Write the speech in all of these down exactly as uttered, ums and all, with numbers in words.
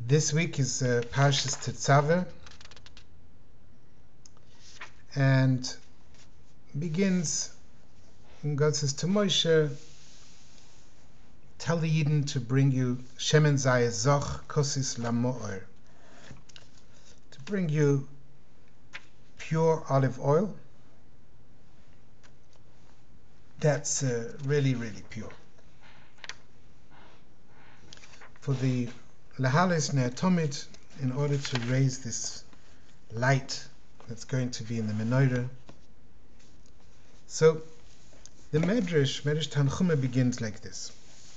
This week is uh, Parshas Tetzaveh, and begins, and God says to Moshe, tell the Yidden to bring you Shemen Zayeh Zoch Kosis Lamo'or, to bring you pure olive oil that's uh, really, really pure. For the Lahalis Ne'atomit, in order to raise this light that's going to be in the menorah. So the Medrash, Medrash Tanchuma, begins like this.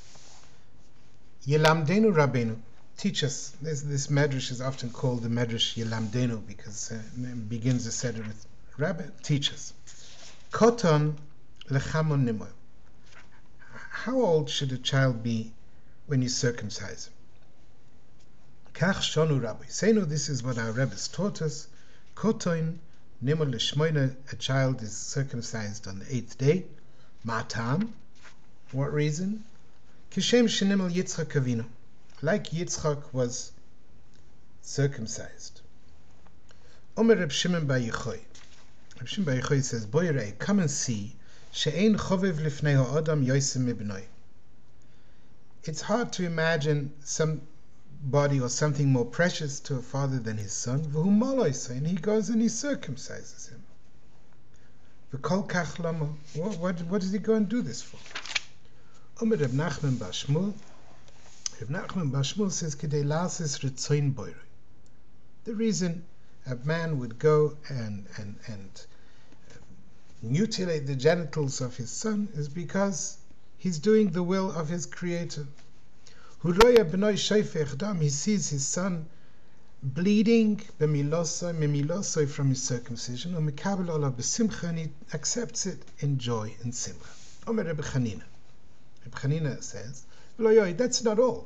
Yelamdenu Rabbeinu, teach us. This, this Medrash is often called the Medrash Yelamdenu because uh, it begins the Seder with Rabbi, teach us. Koton lechamon nimoy. How old should a child be when you circumcise him? Kach shonu Rabbi. Say no, this is what our rabbis taught us. Koton nimol lishmoina. A child is circumcised on the eighth day. Matam. What reason? Kishem shenimol Yitzchak Avinu. Like Yitzchak was circumcised. Omer Reb Shimon bar Yochai. Reb Shimon bar Yochai says, Boyrei, come and see. She'ein chovev lifnei ha'adam yosim mibnoi. It's hard to imagine somebody or something more precious to a father than his son. V'hu maloisai, and he goes and he circumcises him. V'kol kach lama. What, what, what does he go and do this for? Omer Reb Nachman bar Shmuel. Reb Nachman bar Shmuel says, Kidei lasis ritzoin boyrei. The reason a man would go and and and mutilate the genitals of his son is because he's doing the will of his creator. He sees his son bleeding from his circumcision, and he accepts it in joy and simcha. Omer Rebbe Chanina. Rebbe Chanina says, that's not all.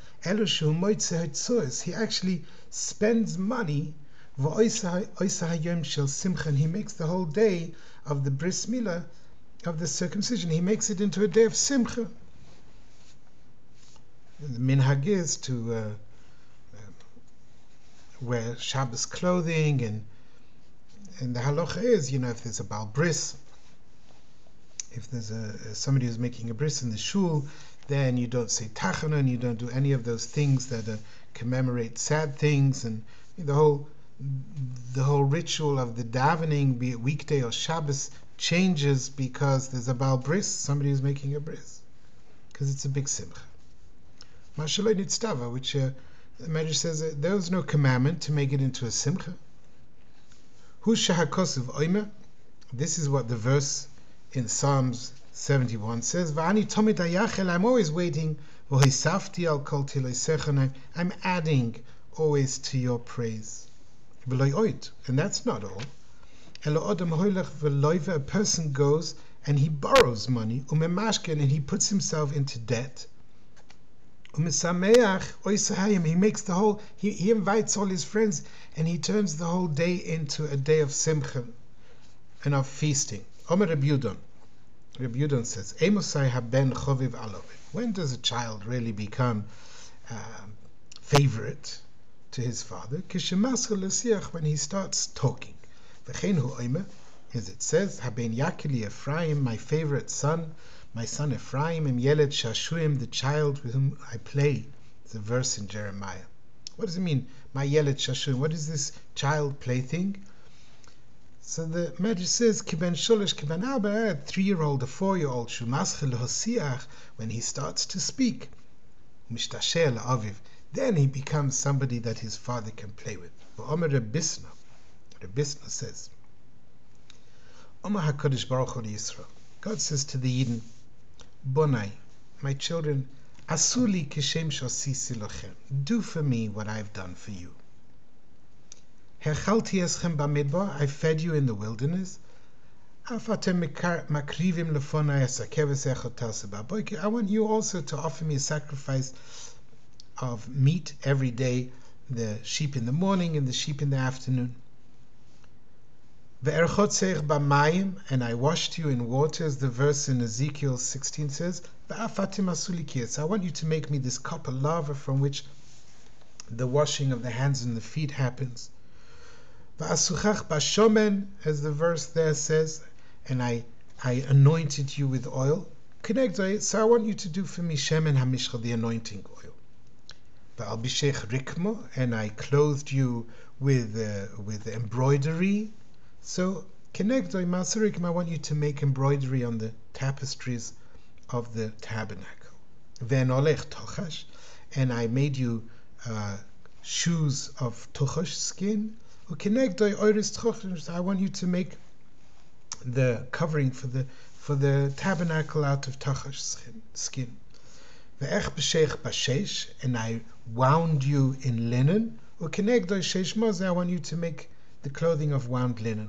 He actually spends money, and he makes the whole day of the bris milah, of the circumcision, he makes it into a day of simcha. The minhag is to uh, uh, wear Shabbos clothing, and and the halacha is, you know, if there's a bal bris, if there's a somebody who's making a bris in the shul, then you don't say tachana, and you don't do any of those things that uh, commemorate sad things, and the whole the whole ritual of the davening, be it weekday or Shabbos, changes because there's a bal bris, somebody who's making a bris, because it's a big simcha. Mashallah nitztava, which uh, the Medrash says uh, there was no commandment to make it into a simcha. Hu shahakosiv oimer. This is what the verse in Psalms seventy-one says. Va'ani tomid hayachel. I'm always waiting. V'hisafti al kol tilosecha. I'm adding always to your praise. And that's not all. A person goes and he borrows money, and he puts himself into debt. He makes the whole, he, he invites all his friends, and he turns the whole day into a day of simcha and of feasting. Omer Reb Yudon. Reb Yudon says, when does a child really become uh, favorite to his father? When he starts talking. As it says, Haben Yakeli Ephraim, my favorite son, my son Ephraim, Im Yeled Shashuim, the child with whom I play. It's a verse in Jeremiah. What does it mean, my Yeled Shashuim? What is this child plaything? So the Medrash says, Kiben Sholish, Kiben Arba, a three-year-old, a four-year-old, Shumaschel Hosiach, when he starts to speak, Mishtashel Aviv, then he becomes somebody that his father can play with. Omer Rebisna, Rebisna says, Omer HaKadosh Baruch Hu Yisrael. God says to the Yidden, Bonai, my children, Asuli kishem shosisi lochem. Do for me what I've done for you. Hechalti eschem bamidbar. I fed you in the wilderness. Afatem makrivim lefonai esakeves echotas baboike. I want you also to offer me a sacrifice of meat every day, the sheep in the morning and the sheep in the afternoon. And I washed you in water, as the verse in Ezekiel sixteen says. I want you to make me this cup of lava from which the washing of the hands and the feet happens. Va'asuchach bashomen, as the verse there says, and I I anointed you with oil. Connect, so I want you to do for me shemen hamishcha, the anointing oil. Va'albishech rikmo, and I clothed you with uh, with embroidery. So connect, I want you to make embroidery on the tapestries of the tabernacle. Ve'nolech tochash, and I made you uh, shoes of tochash skin. I want you to make the covering for the for the tabernacle out of tachash skin. And I wound you in linen. I want you to make the clothing of wound linen.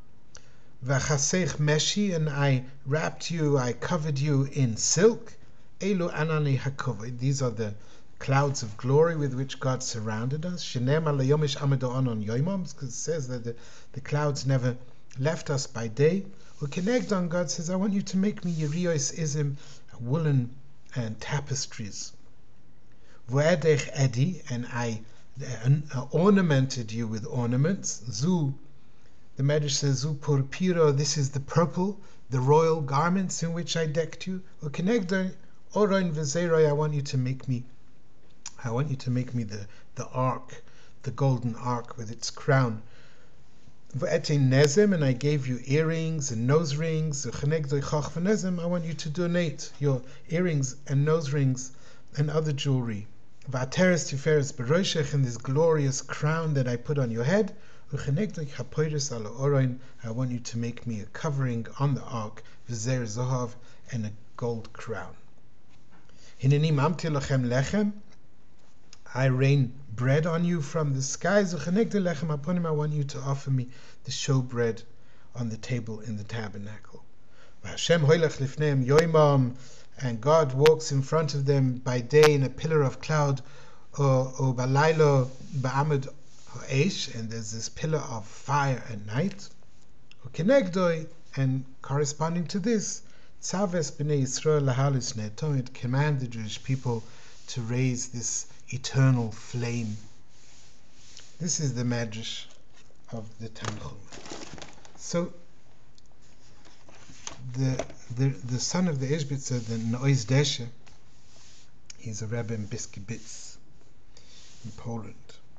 And I wrapped you, I covered you in silk. These are the clouds of glory with which God surrounded us. Because it says that the, the clouds never left us by day. On God says, I want you to make me yerios ism, woolen and tapestries. And I uh, ornamented you with ornaments. Zu, the Medrash says, Zu purpiro, this is the purple, the royal garments in which I decked you. I want you to make me I want you to make me the, the ark, the golden ark with its crown. And I gave you earrings and nose rings. I want you to donate your earrings and nose rings and other jewelry. And this glorious crown that I put on your head. I want you to make me a covering on the ark, and a gold crown. I rain bread on you from the skies. I want you to offer me the showbread on the table in the tabernacle. And God walks in front of them by day in a pillar of cloud, and there's this pillar of fire at night. And corresponding to this, it command the Jewish people to raise this eternal flame. This is the Medrash of the Tanchum. So the the the son of the Ishbitzer, the Nois Deshe, he's a Rebbe in Biskibitz in Poland.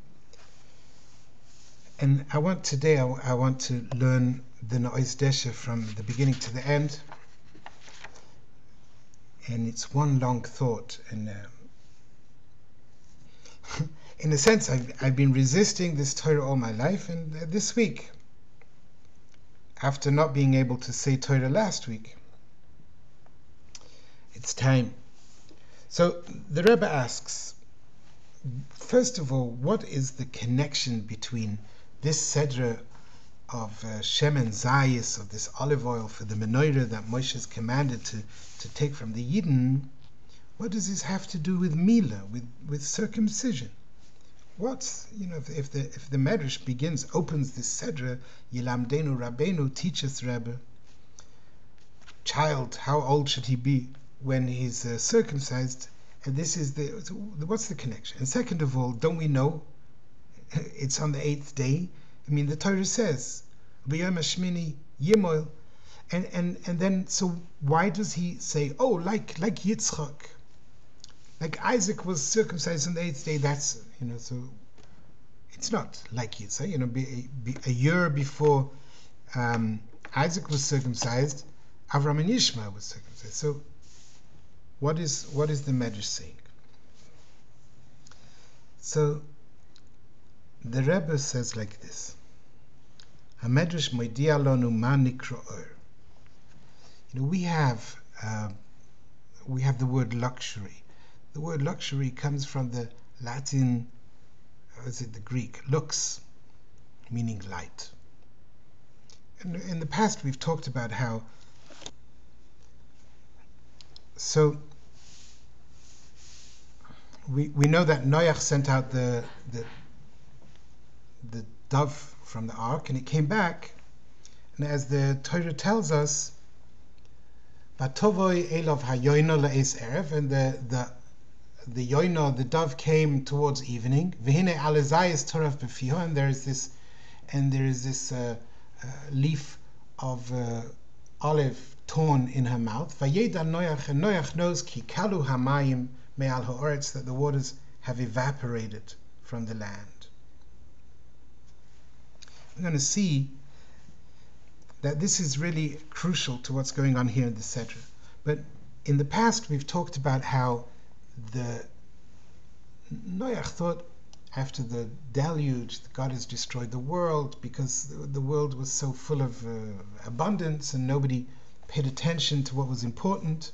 And I want today I, I want to learn the Nois Deshe from the beginning to the end. And it's one long thought, and uh, in a sense, I've, I've been resisting this Torah all my life, and uh, this week, after not being able to say Torah last week, it's time. So the Rebbe asks, first of all, what is the connection between this Sedra of uh, Shemen Zayis, of this olive oil for the menorah that Moshe is commanded to, to take from the Yidden? What does this have to do with Mila, with, with circumcision? What's, you know, if, if the if the Medrash begins, opens this Sedra, Yilamdenu Rabbeinu, teaches Rebbe, child, how old should he be when he's uh, circumcised? And this is the, what's the connection? And second of all, don't we know it's on the eighth day? I mean, the Torah says, B'yom hashmini yimoil, and and and then so why does he say, oh, like like Yitzchak, like Isaac was circumcised on the eighth day? That's, you know, so it's not like Yitzchak. You know, be, be, a year before um, Isaac was circumcised, Avram and Ishmael was circumcised. So what is what is the Medrash saying? So the Rebbe says like this. HaMedrash moidia lanu ma nikra or. You know, we have uh, we have the word luxury. The word luxury comes from the Latin, or is it the Greek, lux, meaning light. And in the past we've talked about how, so we we know that Noach sent out the the the dove from the ark, and it came back, and as the Torah tells us, Vatovoy Elov Hayoino La'es Erev, and the, the the yoino, the dove came towards evening. V'hine alezayis torav b'fiho, and there is this, and there is this uh, uh, leaf of uh, olive torn in her mouth. Vayeda Noach, and Noach knows ki kalu hamayim me'al ha'oretz, that the waters have evaporated from the land. We're going to see that this is really crucial to what's going on here in the Sedra. But in the past, we've talked about how the Noach thought after the deluge that God has destroyed the world because the world was so full of uh, abundance and nobody paid attention to what was important.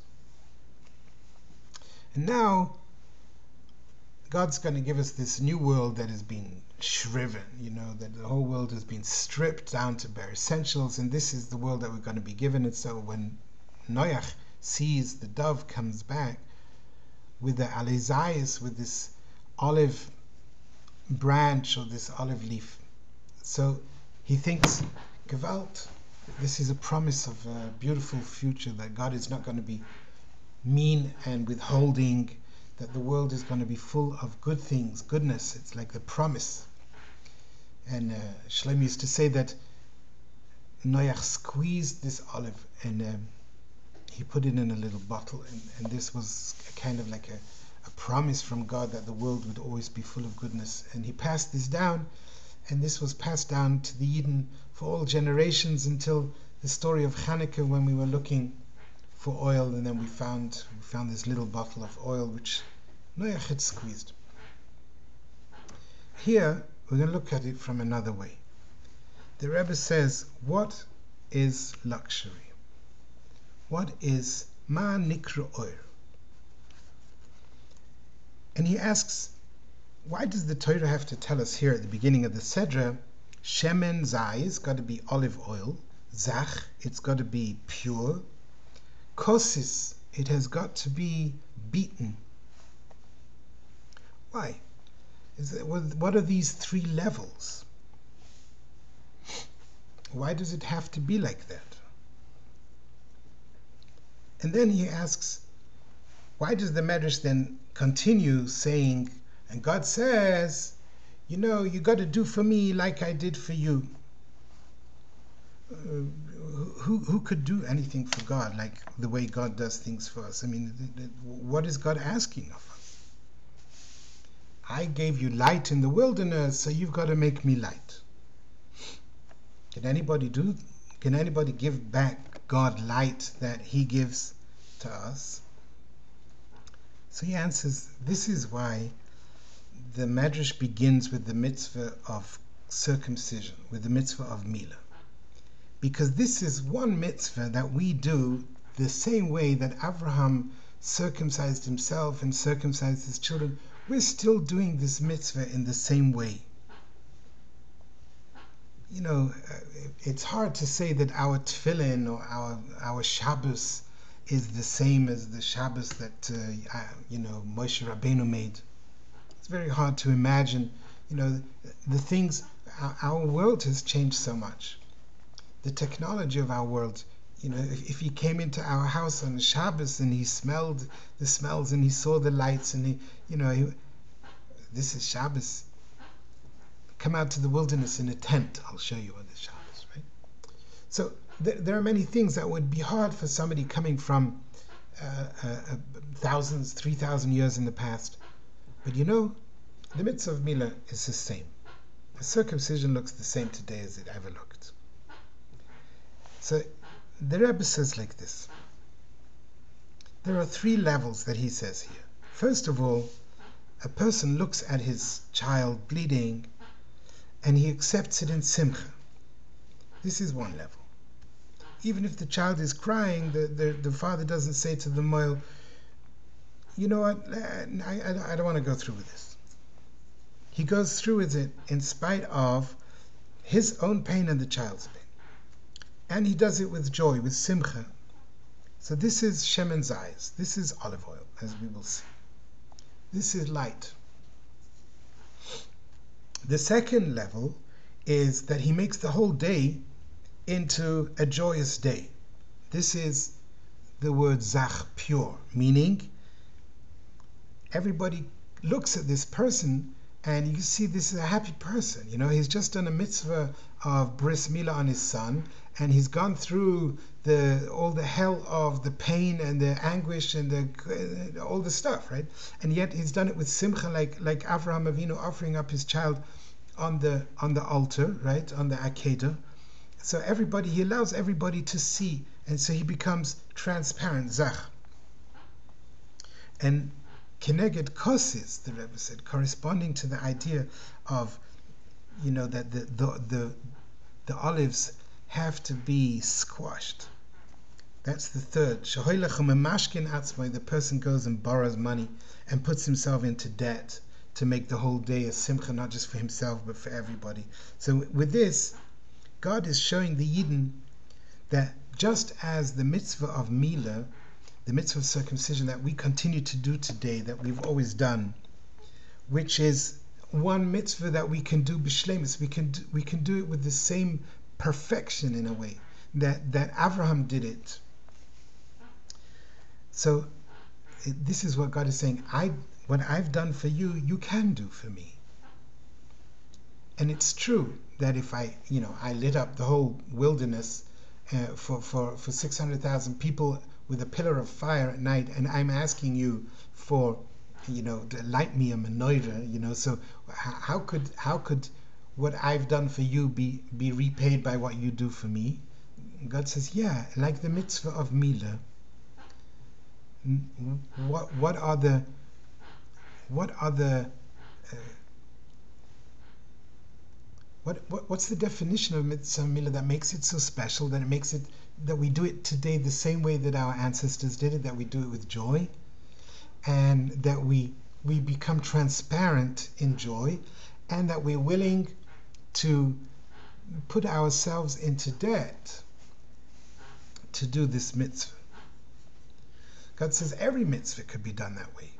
And now God's going to give us this new world that has been shriven, you know, that the whole world has been stripped down to bare essentials, and this is the world that we're going to be given. And so when Noach sees the dove comes back with the alezayis, with this olive branch or this olive leaf, so he thinks, Gewalt, this is a promise of a beautiful future, that God is not going to be mean and withholding, that the world is going to be full of good things, goodness. It's like the promise. And uh, Shlomo used to say that Noach squeezed this olive and um, he put it in a little bottle, and, and this was a kind of like a, a promise from God that the world would always be full of goodness. And he passed this down, and this was passed down to the Eden for all generations until the story of Hanukkah, when we were looking for oil, and then we found we found this little bottle of oil which Noach had squeezed. Here we're going to look at it from another way. The Rebbe says, what is luxury? What is ma nikra oir? And he asks, why does the Torah have to tell us here at the beginning of the Sedra, shemen zai, it's got to be olive oil, zach, it's got to be pure, kosis, it has got to be beaten. Why? Is it, what are these three levels? Why does it have to be like that? And then he asks, why does the Medrash then continue saying, and God says, you know, you got to do for me like I did for you. Uh, who who could do anything for God like the way God does things for us? I mean, what is God asking of us? I gave you light in the wilderness, so you've got to make me light. Can anybody do? Can anybody give back God light that He gives to us? So he answers, this is why the Medrash begins with the mitzvah of circumcision, with the mitzvah of Milah. Because this is one mitzvah that we do the same way that Abraham circumcised himself and circumcised his children. We're still doing this mitzvah in the same way. You know, it's hard to say that our tefillin or our our Shabbos is the same as the Shabbos that uh, you know Moshe Rabbeinu made. It's very hard to imagine. You know, the, the things. Our, our world has changed so much. The technology of our world. You know, if, if he came into our house on Shabbos and he smelled the smells and he saw the lights and he, you know, he, this is Shabbos. Come out to the wilderness in a tent. I'll show you what is Shabbos, right? So th- there are many things that would be hard for somebody coming from uh, uh, uh, thousands, three thousand years in the past. But you know, the mitzvah of Milah is the same. The circumcision looks the same today as it ever looked. So the Rebbe says like this. There are three levels that he says here. First of all, a person looks at his child bleeding and he accepts it in simcha. This is one level. Even if the child is crying, the, the, the father doesn't say to the moil, you know what, I, I, I don't want to go through with this. He goes through with it in spite of his own pain and the child's pain. And he does it with joy, with simcha. So this is shemen zayis. This is olive oil, as we will see. This is light. The second level is that he makes the whole day into a joyous day. This is the word zach, pure, meaning everybody looks at this person and you see this is a happy person. You know, he's just done a mitzvah of bris milah on his son, and he's gone through the all the hell of the pain and the anguish and the all the stuff, right? And yet he's done it with simcha, like like Avraham Avinu offering up his child on the on the altar, right, on the Akedah. So everybody, he allows everybody to see, and so he becomes transparent, zach. And Keneged Kosis, the Rebbe said, corresponding to the idea of, you know, that the the the, the olives have to be squashed. That's the third. The person goes and borrows money and puts himself into debt to make the whole day a simcha, not just for himself but for everybody. So with this, God is showing the Yidden that just as the mitzvah of Milah, the mitzvah of circumcision that we continue to do today, that we've always done, which is one mitzvah that we can do b'shleimus, we can do, we can do it with the same perfection in a way that that Avraham did it. So this is what God is saying. I what I've done for you, you can do for me. And it's true that if I, you know, I lit up the whole wilderness uh, for for for six hundred thousand people with a pillar of fire at night, and I'm asking you for, you know, to light me a menorah, you know, so how could how could what I've done for you be be repaid by what you do for me? God says, yeah, like the mitzvah of Milah. What what are the what are the uh, what, what what's the definition of mitzvah Milah that makes it so special, that it makes it that we do it today the same way that our ancestors did it, that we do it with joy, and that we we become transparent in joy, and that we're willing to put ourselves into debt to do this mitzvah. God says every mitzvah could be done that way.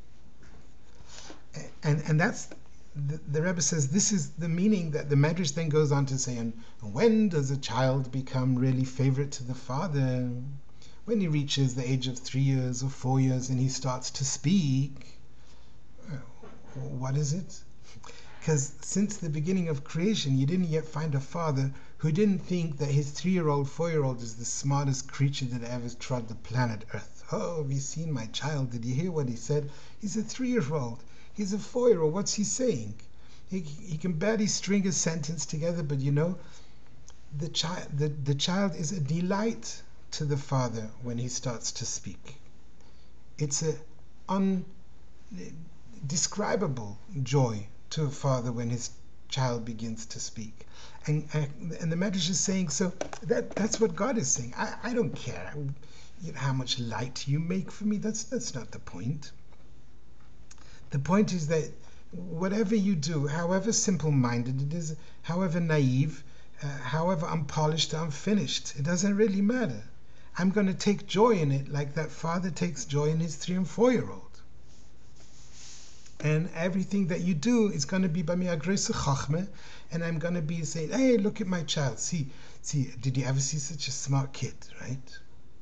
And and that's, the, the Rebbe says, this is the meaning that the Medrash then goes on to say, and when does a child become really favorite to the father? When he reaches the age of three years or four years and he starts to speak. What is it? Because since the beginning of creation, you didn't yet find a father who didn't think that his three-year-old, four-year-old is the smartest creature that ever trod the planet Earth. Oh, have you seen my child? Did you hear what he said? He's a three-year-old. He's a four-year-old. What's he saying? He, he can barely string a sentence together, but you know, the child, the, the child is a delight to the father when he starts to speak. It's a undescribable joy to a father when his child begins to speak. And and the Medrash is saying, so that that's what God is saying. I, I don't care you know, how much light you make for me. That's that's not the point. The point is that whatever you do, however simple-minded it is, however naive, uh, however unpolished or unfinished, it doesn't really matter. I'm going to take joy in it like that father takes joy in his three and four-year-old. And everything that you do is going to be by me a grace of chachma, and I'm going to be saying, hey, look at my child. See, see, did you ever see such a smart kid, right?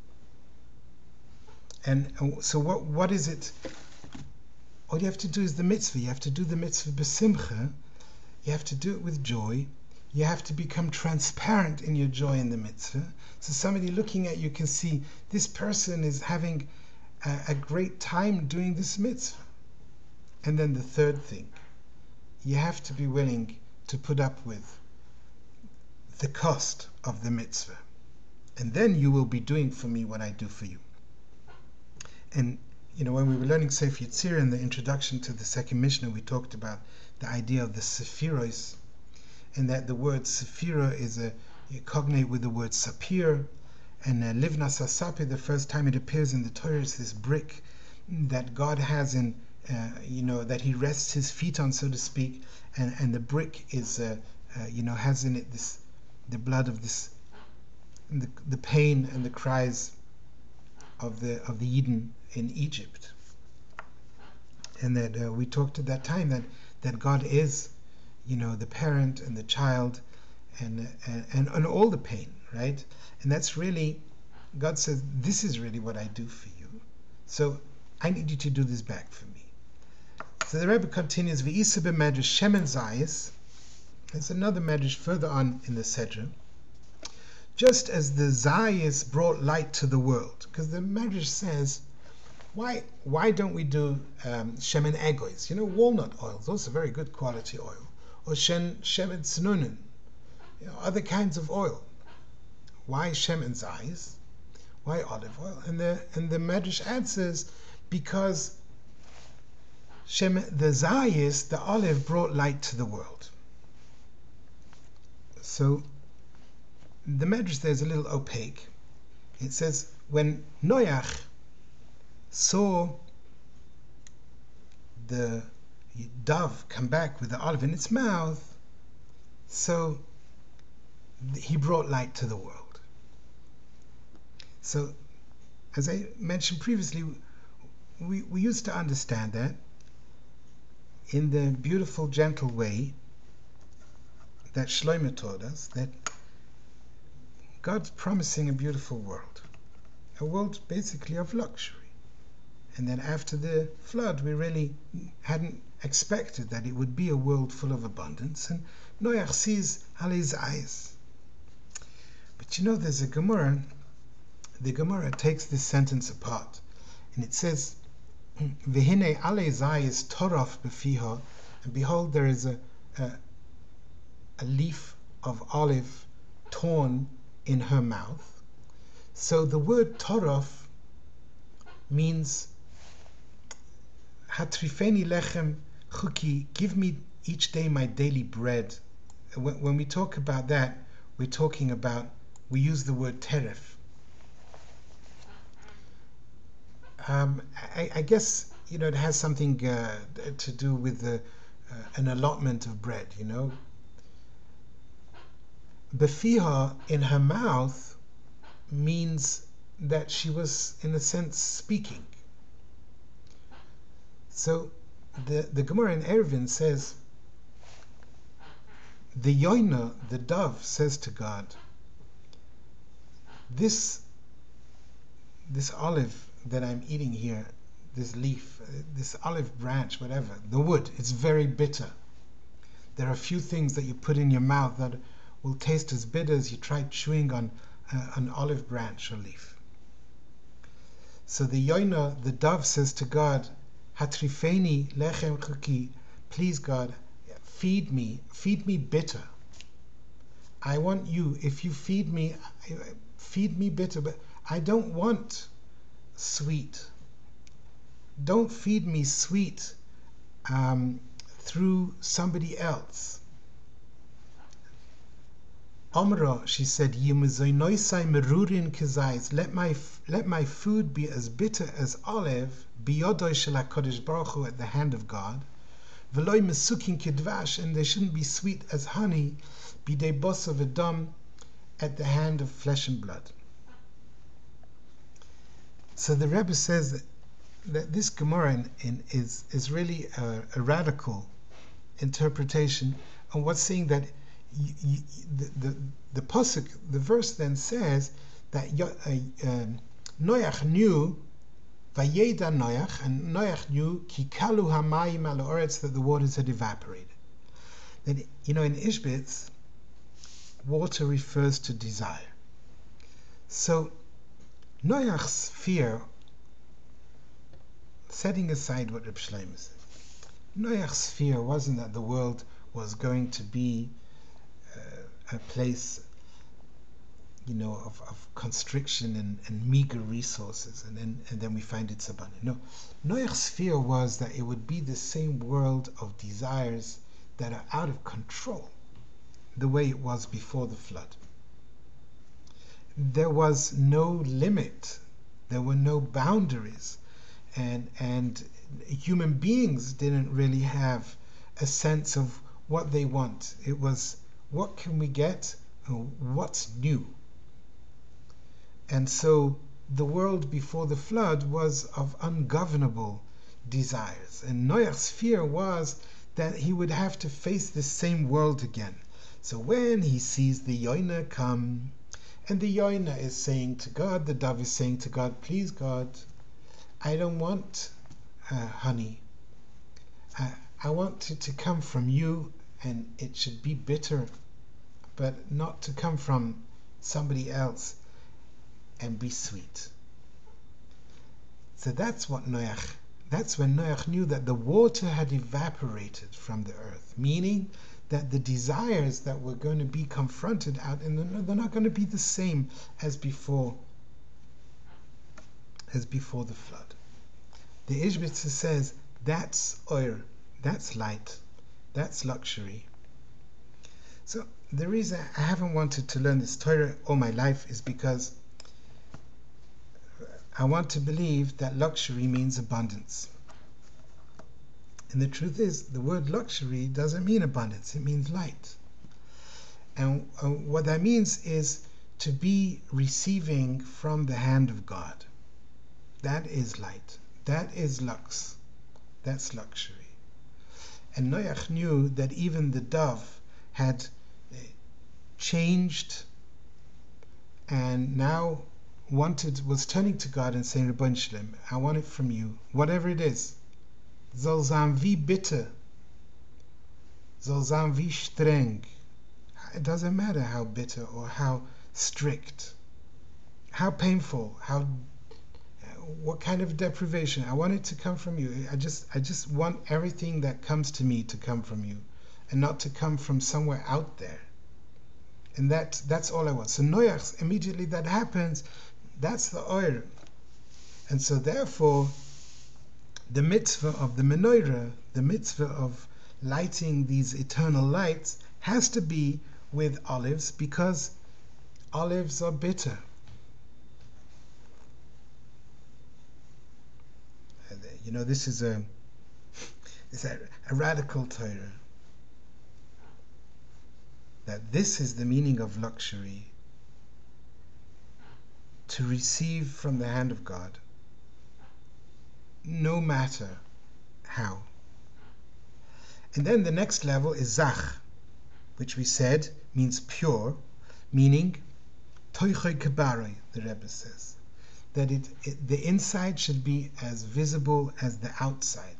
And so what? What is it? All you have to do is the mitzvah. You have to do the mitzvah b'simcha. You have to do it with joy. You have to become transparent in your joy in the mitzvah. So somebody looking at you can see this person is having a, a great time doing this mitzvah. And then the third thing, you have to be willing to put up with the cost of the mitzvah. And then you will be doing for me what I do for you. And, you know, when we were learning Sefer Yetzirah in the introduction to the second Mishnah, we talked about the idea of the sephiros, and that the word sephira is a, a cognate with the word sapir. And uh, livnas hasapir, the first time it appears in the Torah, is this brick that God has in, uh, you know, that he rests his feet on, so to speak, and, and the brick is, uh, uh, you know, has in it this, the blood of this, the, the pain and the cries of the of the Yidden in Egypt. And that uh, we talked at that time that, that God is, you know, the parent and the child and, uh, and, and all the pain, right? And that's really, God says, this is really what I do for you. So I need you to do this back for me. So the Rebbe continues, V'isa b'medrash shemen zayis. There's another medrash further on in the Sedra. Just as the zayis brought light to the world, because the medrash says, why why don't we do um, shemen egois? You know, walnut oils, those are very good quality oil. Or shen shemen tznunin, you know, other kinds of oil. Why shemen zayis? Why olive oil? And the and the medrash answers, because Shem, the zayis, the olive, brought light to the world. So the medrash there is a little opaque. It says, when Noach saw the dove come back with the olive in its mouth, so he brought light to the world. So, as I mentioned previously, we, we used to understand that in the beautiful, gentle way that Shlomo taught us, that God's promising a beautiful world, a world basically of luxury. And then after the flood, we really hadn't expected that it would be a world full of abundance. And Noach sees Ali's eyes. But you know, there's a Gemara, the Gemara takes this sentence apart, and it says, V'hinei ale zayis torof b'fiha, and behold, there is a, a a leaf of olive torn in her mouth. So the word torof means hatrifeni lechem chuki, give me each day my daily bread. When, when we talk about that, we're talking about, we use the word teref. Um, I, I guess, you know, it has something uh, to do with the, uh, an allotment of bread, you know. Befiha, in her mouth, means that she was, in a sense, speaking. So the, the Gemara in Eruvin says, the yoina, the dove, says to God, this, this olive that I'm eating here, this leaf, this olive branch, whatever, the wood, it's very bitter. There are a few things that you put in your mouth that will taste as bitter as you try chewing on uh, an olive branch or leaf. So the yoina, the dove, says to God, Hatrifeni lechem chuki, please God, feed me, feed me bitter. I want you, if you feed me, feed me bitter, but I don't want sweet. Don't feed me sweet um, through somebody else. Omra, she said, let my let my food be as bitter as olive, biyodoi shel HaKadosh Baruch Hu, at the hand of God, v'loi mesukin kidvash, and they shouldn't be sweet as honey, bidei bosav edom, at the hand of flesh and blood. So the Rebbe says that, that this Gemara in, in, is is really a, a radical interpretation on what's saying that you, you, the, the the pasuk, the verse then says that uh, um, Noach knew, Vayeda Noach, and Noach knew ki kalu hamayim al haaretz, that the waters had evaporated. That, you know, in Ishbitz, water refers to desire. So Noach's fear, setting aside what Reb Shlomo said, Noach's fear wasn't that the world was going to be uh, a place, you know, of, of constriction and, and meager resources, and then and then we find it's abundant. No, Noach's fear was that it would be the same world of desires that are out of control, the way it was before the flood. There was no limit, there were no boundaries, and and human beings didn't really have a sense of what they want. It was, what can we get, what's new? And so the world before the flood was of ungovernable desires, and Noach's fear was that he would have to face this same world again. So when he sees the yoina come, and the yoina is saying to God, the dove is saying to God, please God, I don't want uh, honey. I, I want it to come from you, and it should be bitter, but not to come from somebody else and be sweet. So that's what Noach, that's when Noach knew that the water had evaporated from the earth, meaning that the desires that were going to be confronted out in the, they're not going to be the same as before, as before the flood. The Ishbitzer says that's oir, that's light, that's luxury. So the reason I haven't wanted to learn this Torah all my life is because I want to believe that luxury means abundance. And the truth is, the word luxury doesn't mean abundance, it means light. And uh, what that means is to be receiving from the hand of God. That is light. That is lux. That's luxury. And Noach knew that even the dove had changed and now wanted, was turning to God and saying, Rebbeinu Shalom, I want it from you, whatever it is. Soll sein wie bitter, soll sein wie streng. It doesn't matter how bitter or how strict, how painful, how what kind of deprivation. I want it to come from you. I just I just want everything that comes to me to come from you, and not to come from somewhere out there. And that that's all I want. So Noach, immediately that happens, that's the oil. And so therefore, the mitzvah of the menorah, the mitzvah of lighting these eternal lights, has to be with olives, because olives are bitter. You know, this is a, it's a, a radical Torah. That this is the meaning of luxury, to receive from the hand of God, no matter how. And then the next level is zach, which we said means pure, meaning toichoy kabaroi, the Rebbe says, that it, it the inside should be as visible as the outside.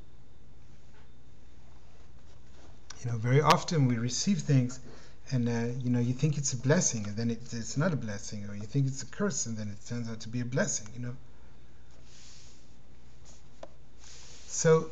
You know, very often we receive things and uh, you know, you think it's a blessing, and then it, it's not a blessing, or you think it's a curse, and then it turns out to be a blessing, you know. So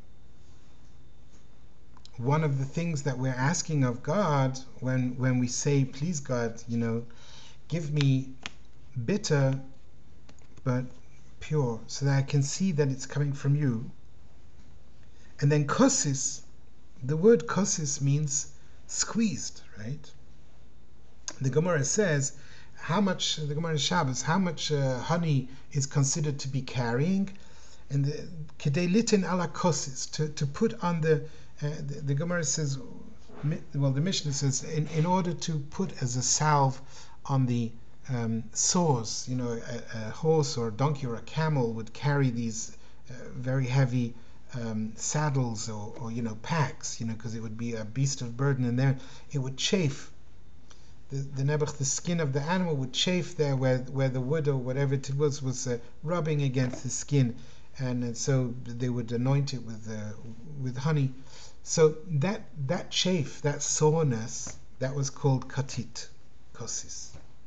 one of the things that we're asking of God when when we say, please God, you know, give me bitter but pure, so that I can see that it's coming from you. And then kosis, the word kosis means squeezed, right? The Gemara says, how much, the Gemara Shabbos, how much uh, honey is considered to be carrying? And the kedei litin ala kosis, to, to put on the, uh, the, the Gemara says, well, the Mishnah says, in, in order to put as a salve on the um, sores, you know, a, a horse or a donkey or a camel would carry these uh, very heavy um, saddles or, or, you know, packs, you know, because it would be a beast of burden, and there it would chafe. The, the nebuch, the skin of the animal would chafe there where, where the wood or whatever it was was uh, rubbing against the skin, and, and so they would anoint it with uh, with honey. So that that chafe, that soreness, that was called katit, kosis.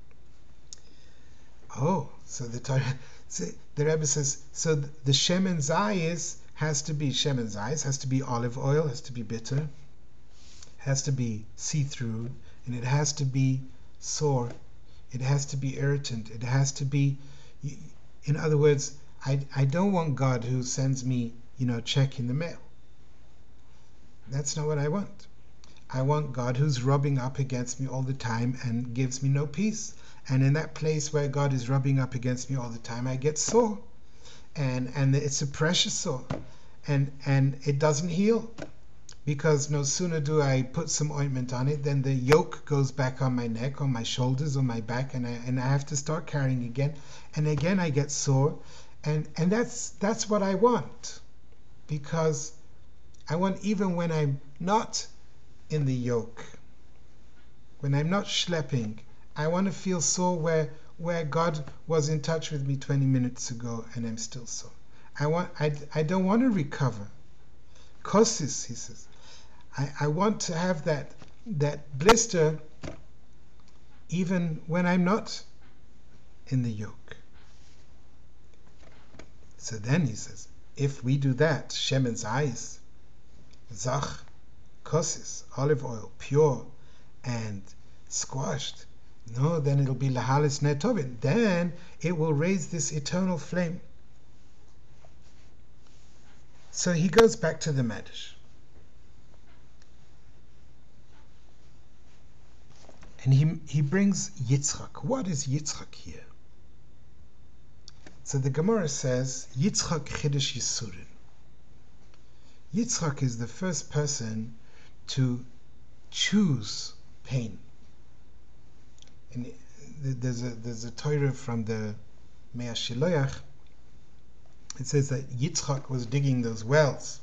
Oh, so the Torah, so the Rebbe says, so the shemen zayis has to be shemen zayis, has to be olive oil, has to be bitter, has to be see-through, and it has to be sore, it has to be irritant, it has to be, in other words, I I don't want God who sends me, you know, check in the mail. That's not what I want. I want God who's rubbing up against me all the time and gives me no peace. And in that place where God is rubbing up against me all the time, I get sore. And and it's a precious sore. And and it doesn't heal. Because no sooner do I put some ointment on it, then the yoke goes back on my neck, on my shoulders, on my back, and I and I have to start carrying again. And again I get sore. And and that's that's what I want. Because I want, even when I'm not in the yoke, when I'm not schlepping, I want to feel sore where where God was in touch with me twenty minutes ago and I'm still sore. I want I, I don't want to recover. kosis, he says. I, I want to have that that blister even when I'm not in the yoke. So then he says, if we do that, shemen zayis, zach, kosis, olive oil, pure and squashed, no, then it'll be lahalis netovin. Then it will raise this eternal flame. So he goes back to the Medrash. And he, he brings Yitzchak. What is Yitzchak here? So the Gemara says, Yitzchak Chidush Yisurin. Yitzchak is the first person to choose pain. And there's a there's a Torah from the Mea Shiloach. It says that Yitzchak was digging those wells.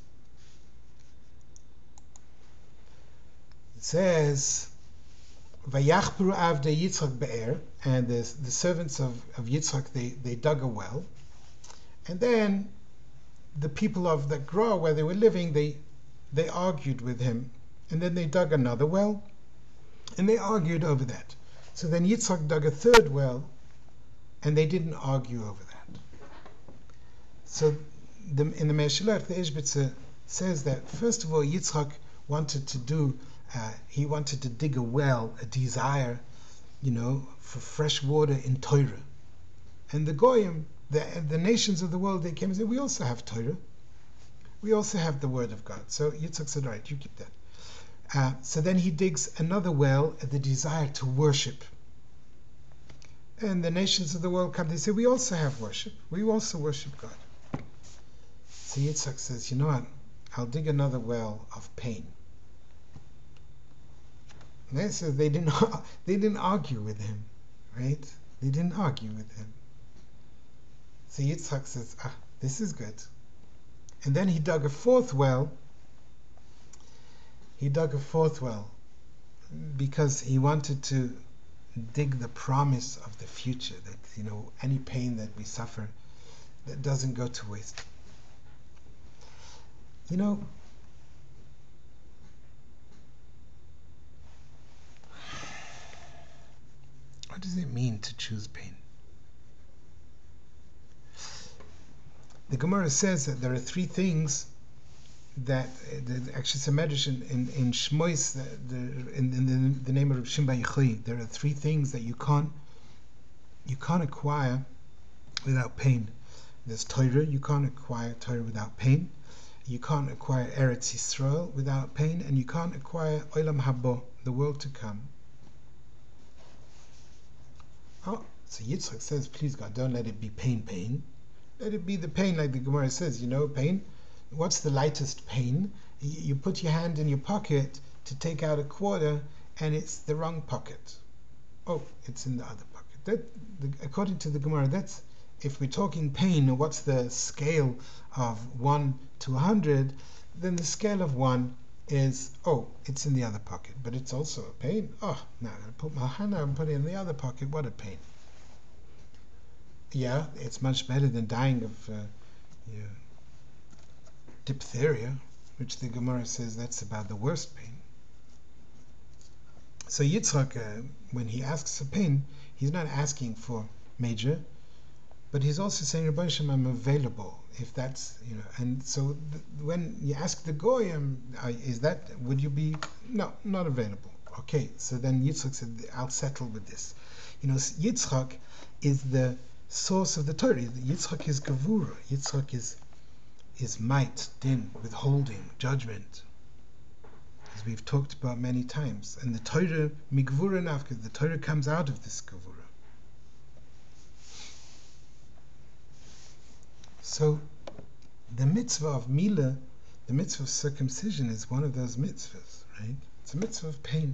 It says, Vayachpru avdei Yitzchak be'er, and the, the servants of, of Yitzchak, they, they dug a well. And then the people of the Gra, where they were living, they they argued with him. And then they dug another well, and they argued over that. So then Yitzchak dug a third well, and they didn't argue over that. So the, in the Mea Shiloach, the Ishbitzer says that, first of all, Yitzchak wanted to do, uh, he wanted to dig a well, a desire, you know, for fresh water in Torah. And the Goyim, the, the nations of the world, they came and said, we also have Torah. We also have the Word of God. So Yitzchak said, all right, you keep that. Uh, so then he digs another well, the desire to worship. And the nations of the world come, they say, we also have worship. We also worship God. So Yitzchak says, you know what, I'll dig another well of pain. And they said they didn't, they didn't argue with him, right? They didn't argue with him. So Yitzchak says, ah, this is good. And then he dug a fourth well. He dug a fourth well because he wanted to dig the promise of the future, that, you know, any pain that we suffer, that doesn't go to waste. You know, what does it mean to choose pain? The Gemara says that there are three things that, uh, actually it's a medrash in, in, in Shmois, the, the, in, in the, the name of Shimba Yichli, there are three things that you can't, you can't acquire without pain. There's Torah, you can't acquire Torah without pain. You can't acquire Eretz Yisrael without pain, and you can't acquire Olam Habo, the world to come. Oh, so Yitzchak says, please God, don't let it be pain, pain. Let it be the pain, like the Gemara says, you know, pain. What's the lightest pain? You put your hand in your pocket to take out a quarter, and it's the wrong pocket. Oh, it's in the other pocket. That, the, according to the Gemara, that's, if we're talking pain, what's the scale of one to a hundred, then the scale of one is, oh, it's in the other pocket, but it's also a pain. Oh, now I'm going to put my hand out and put it in the other pocket. What a pain. Yeah, it's much better than dying of uh, yeah, diphtheria, which the Gemara says that's about the worst pain. So Yitzchak, uh, when he asks for pain, he's not asking for major, but he's also saying, Rabbi Shem, I'm available. If that's, you know, and so th- when you ask the Goyim, uh, is that, would you be, no, not available. Okay, so then Yitzchak said, I'll settle with this. You know, Yitzchak is the source of the Torah. Yitzchak is Gavura. Yitzchak is is might, din, withholding, judgment, as we've talked about many times. And the Torah, migvura nafka, the Torah comes out of this Gavura. So the mitzvah of Milah, the mitzvah of circumcision, is one of those mitzvahs, right? It's a mitzvah of pain.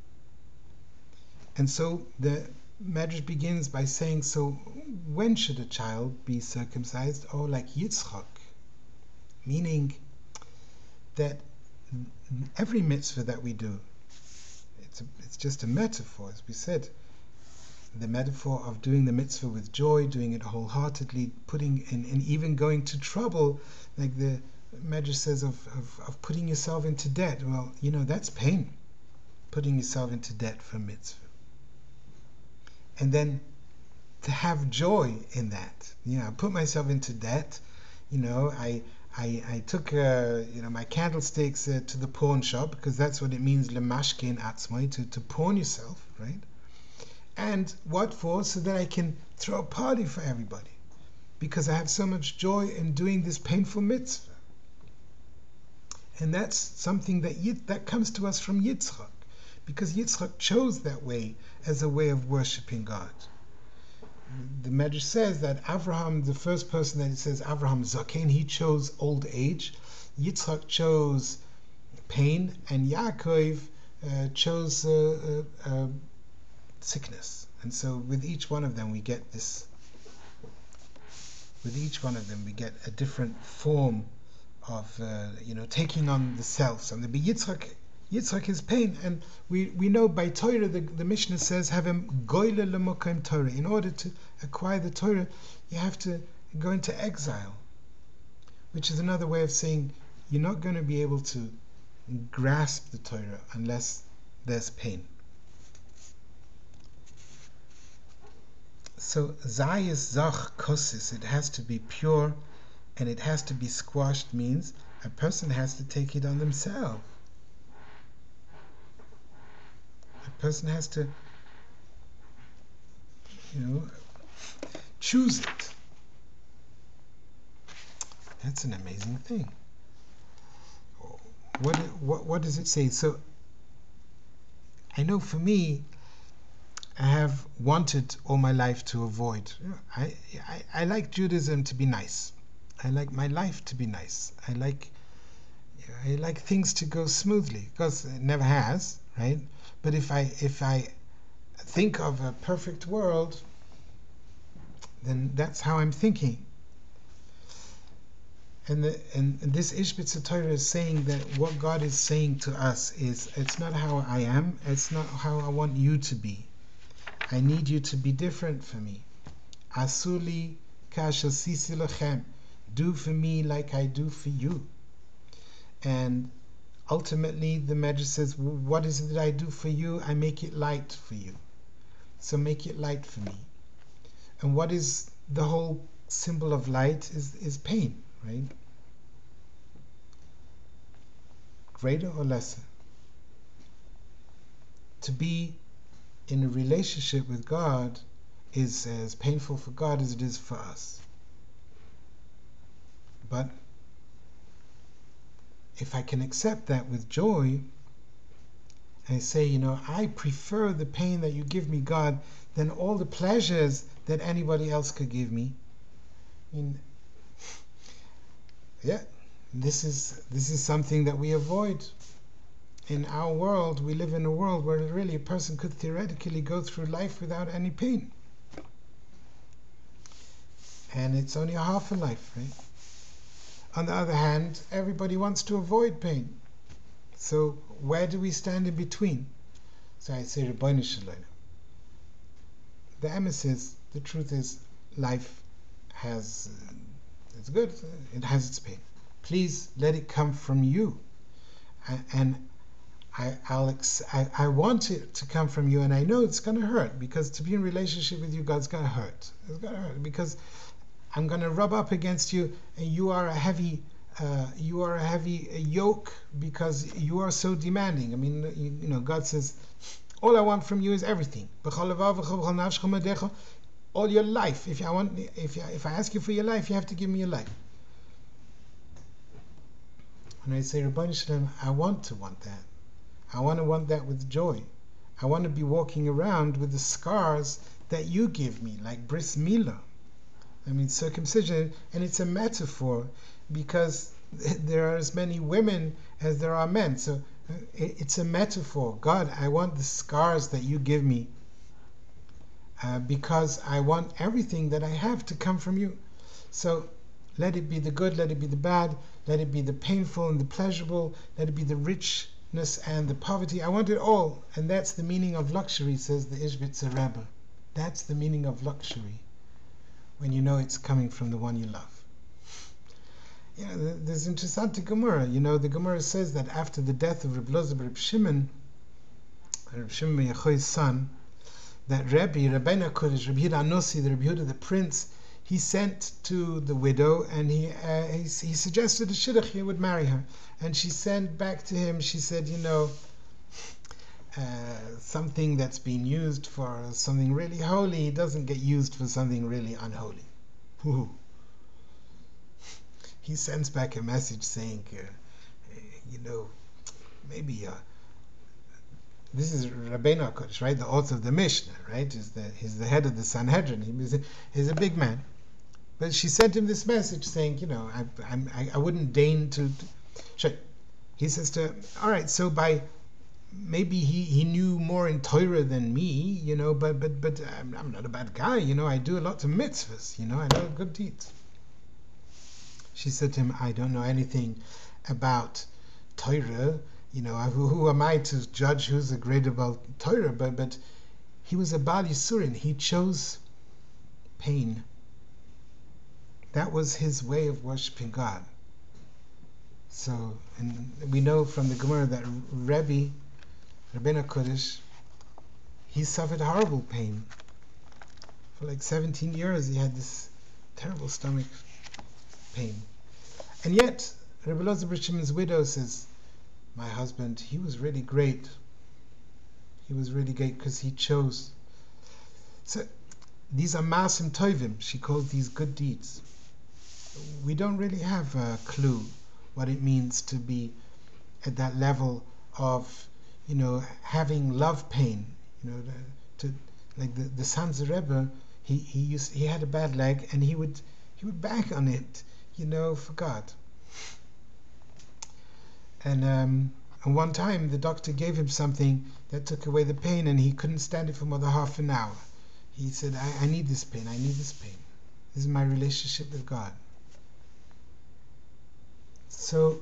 And so the Medrash begins by saying, so when should a child be circumcised? Oh, like Yitzchak. Meaning that every mitzvah that we do, it's, a, it's just a metaphor, as we said. The metaphor of doing the mitzvah with joy, doing it wholeheartedly, putting in, and even going to trouble, like the Medrash says of, of, of putting yourself into debt. Well, you know, that's pain, putting yourself into debt for mitzvah. And then to have joy in that. You know, I put myself into debt. You know, I I, I took uh, you know my candlesticks uh, to the pawn shop, because that's what it means, lemashkin atzmai, to to pawn yourself, right? And what for? So that I can throw a party for everybody, because I have so much joy in doing this painful mitzvah. And that's something that Yit, that comes to us from Yitzchak, because Yitzchak chose that way as a way of worshiping God. The Medrash says that Avraham, the first person that it says, Avraham Zaken, he chose old age. Yitzchak chose pain, and Yaakov uh, chose uh, uh, uh, sickness. And so with each one of them we get this, with each one of them we get a different form of, uh, you know, taking on the self. So the Yitzchak, Yitzchak is pain, and we, we know by Torah, the, the Mishnah says, have him goyle lemokim Torah. In order to acquire the Torah, you have to go into exile, which is another way of saying you're not going to be able to grasp the Torah unless there's pain. So zayis zach kosis, it has to be pure and it has to be squashed, means a person has to take it on themselves. A person has to, you know, choose it. That's an amazing thing. What what what does it say? So I know for me, I have wanted all my life to avoid. I, I I like Judaism to be nice. I like my life to be nice. I like I like things to go smoothly, because it never has, right? But if I if I think of a perfect world, then that's how I'm thinking. And the, and, and this Ishbitzer Torah is saying that what God is saying to us is, it's not how I am, it's not how I want you to be. I need you to be different for me. Asuli kashasisi lachem. Do for me like I do for you. And ultimately the Medrash says, what is it that I do for you? I make it light for you. So make it light for me. And what is the whole symbol of light is, is pain, right? Greater or lesser? To be in a relationship with God is as painful for God as it is for us. But if I can accept that with joy, and I say, you know, I prefer the pain that you give me, God, than all the pleasures that anybody else could give me. I mean, yeah, this is this is something that we avoid. In our world, we live in a world where really a person could theoretically go through life without any pain. And it's only a half a life, right? On the other hand, everybody wants to avoid pain. So where do we stand in between? So I say, Rabbeinu Shalom. The emes is, the truth is, life has, uh, it's good, it has its pain. Please let it come from you. I, and I, I'll ex- I, I want it to come from you, and I know it's going to hurt, because to be in relationship with you, God's going to hurt. It's going to hurt, because I'm going to rub up against you, and you are a heavy, uh, you are a heavy yoke, because you are so demanding. I mean, you, you know, God says, all I want from you is everything. All your life. If I want, if I, if I ask you for your life, you have to give me your life. And I say, Rabbeinu Shalom, I want to want that. I want to want that with joy. I want to be walking around with the scars that you give me, like bris milah. I mean, circumcision, and it's a metaphor, because there are as many women as there are men. So it's a metaphor. God, I want the scars that you give me, uh, because I want everything that I have to come from you. So let it be the good, let it be the bad, let it be the painful and the pleasurable, let it be the richness and the poverty. I want it all. And that's the meaning of luxury, says the Ishbitzer Rebbe. That's the meaning of luxury, when you know it's coming from the one you love. Yeah, there's interesting Gemara. You know, the Gemara says that after the death of Reb Loza Reb Shimon, Reb Shimon Yochai's son, that Rebbe, Rabbeinu Kodesh, Rabbi Yehuda Anossi, the Rabbi Yehuda the Prince, he sent to the widow and he uh, he, he suggested a shidduch, he would marry her. And she sent back to him, she said, you know, uh, something that's been used for something really holy doesn't get used for something really unholy. Ooh. He sends back a message saying, uh, you know, maybe uh, this is Rabbeinu HaKodesh, right? The author of the Mishnah, right? He's the, he's the head of the Sanhedrin. He was a, he's a big man. But she sent him this message saying, you know, I I, I wouldn't deign to... Sure. He says to her, all right, so by... Maybe he, he knew more in Torah than me, you know, but but but I'm, I'm not a bad guy, you know. I do a lot of mitzvahs, you know. I know good deeds. She said to him, I don't know anything about Torah, you know, who, who am I to judge who's a great about Torah? But but he was a Baal Yisurin. He chose pain. That was his way of worshiping God. So, and we know from the Gemara that Rebbe, Rabbeinu Kodesh, he suffered horrible pain. For like seventeen years he had this terrible stomach pain. And yet, Rebbe Loza Reb Shimon's widow says, my husband, he was really great. He was really great because he chose. So, these are Maasim Tovim. She called these good deeds. We don't really have a clue what it means to be at that level of, you know, having love pain. You know, to like the the Sanzer Rebbe, he he used he had a bad leg and he would he would bang on it, you know, for God. And um, and one time the doctor gave him something that took away the pain, and he couldn't stand it for more than half an hour. He said, I, I need this pain, I need this pain. This is my relationship with God. So,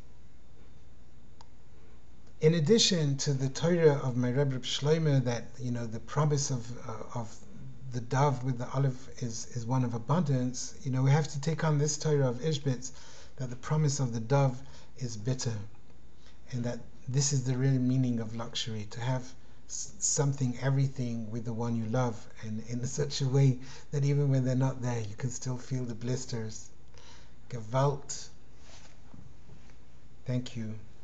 in addition to the Torah of my Rebbe Shlomo, that, you know, the promise of uh, of the dove with the olive is, is one of abundance, you know, we have to take on this Torah of Ishbitz, that the promise of the dove is bitter, and that this is the real meaning of luxury, to have s- something, everything with the one you love, and in such a way that even when they're not there, you can still feel the blisters. Gewalt. Thank you.